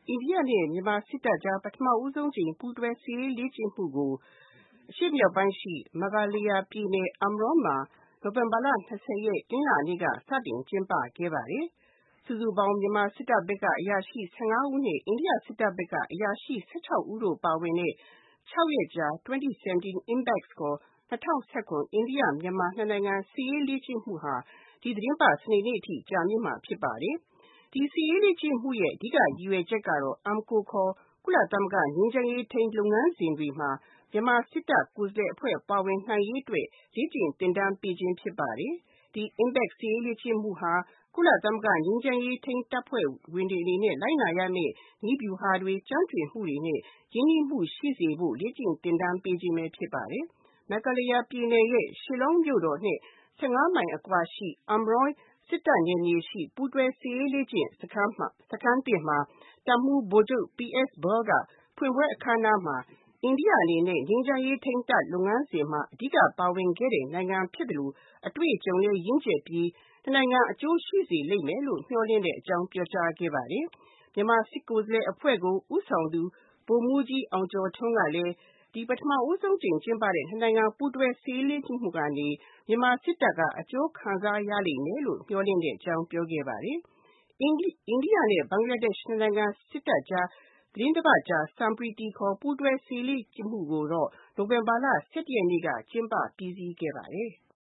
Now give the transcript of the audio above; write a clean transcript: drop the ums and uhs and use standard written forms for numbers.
အိန္ဒိယနဲ့မြန်မာစစ်တပ်ကြားပထမဦးဆုံးအကြိမ်ပူးတွဲစစ်ရေးလေ့ကျင့်မှုကိုအရှေ့မြောက်ပိုင်းရှိ Meghalaya ပြည်နယ် Umroi မှာနိုဝင်ဘာလ 20 ရက် တနင်္လာနေ့ကစတင်ကျင်းပခဲ့ပါတယ်။ စုစုပေါင်းမြန်မာစစ်တပ်ဘက်ကအရာရှိ 15 ဦးနဲ့အိန္ဒိယစစ်တပ်ဘက်ကအရာရှိ 16 ဦးတို့ပါဝင်တဲ့ 6 ရက်ကြာ 2017 IMPACT ခေါ် 2017 အိန္ဒိယ-မြန်မာနှစ်နိုင်ငံစစ်ရေးလေ့ကျင့်မှုဟာဒီသီတင်းပတ်စနေနေ့အထိကြာမြင့်မှာဖြစ်ပါတယ်။ ဒီစစ်ရေးလေ့ကျင့်မှုရဲ့အဓိကရည်ရွယ်ချက်ကတော့ ARMCO ခေါ် ကုလသမဂ္ဂငြိမ်းချမ်းရေးထိန်းလုပ်ငန်းစဉ်တွေမှာမြန်မာစစ်တပ်ကိုယ်စားလှယ်အဖွဲ့ပါဝင်နိုင်ရေးအတွက်လေ့ကျင့်သင်တန်းပေးခြင်းဖြစ်ပါတယ်။ ဒီ IMPACT စစ်ရေးလေ့ကျင့်မှုဟာကုလသမဂ္ဂငြိမ်းချမ်းရေးထိန်းတပ်ဖွဲ့ဝင်တွေအနေနဲ့လိုက်နာရမယ့်နည်းဗျူဟာတွေ၊ကျွမ်းကျင်မှုတွေနဲ့ရင်းနှီးမှုရှိစေဖို့လေ့ကျင့်သင်တန်းပေးခြင်းပဲဖြစ်ပါတယ်။ Meghalaya ပြည်နယ်ရဲ့Shillong မြို့တော်နဲ့ 15 မိုင်အကွာရှိUmroi စစ်တပ်နယ်မြေရှိပူးတွဲစစ်ရေးလေ့ကျင့်စခန်း 1 မှာတပ်မှူးဗိုလ်ချုပ် PS Burl ကဖွင့်ပွဲအခမ်းအနားမှာအိန္ဒိယအနေနဲ့ငြိမ်းချမ်းရေးထိန်းတပ်လုပ်ငန်းစဉ်မှာအဓိကပါဝင်ခဲ့တဲ့နိုင်ငံဖြစ်သလိုအတွေ့အကြုံလည်းရင့်ကျက်ပြီးနှစ်နိုင်ငံအကျိုးရှိစေလိမ့်မယ်လို့မျှော်လင့်တဲ့အကြောင်းပြောကြားခဲ့ပါတယ်။ မြန်မာစစ်ကိုယ်စားလှယ်အဖွဲ့ကိုဦးဆောင်သူဗိုလ်မှူးကြီးအောင်ကျော်ထွန်းကလည်းဒီပထမဦးဆုံးအကြိမ်ကျင်းပတဲ့နှစ်နိုင်ငံပူးတွဲစစ်ရေးလေ့ကျင့်မှုကနေမြန်မာစစ်တပ်ကအကျိုးခံစားရလိမ့်မယ်လို့မျှော်လင့်တဲ့အကြောင်းပြောခဲ့ပါတယ်။ အိန္ဒိယနဲ့ဘင်္ဂလားဒေ့ရှ်နှစ်နိုင်ငံစစ်တပ်ကြားသီတင်းတပတ်ကြာSampriti ခေါ်ပူးတွဲစစ်ရေးလေ့ကျင့်မှုကိုတော့နိုဝင်ဘာလ 17 ရက်နေ့ကကျင်းပပြီးစီးခဲ့ပါတယ်။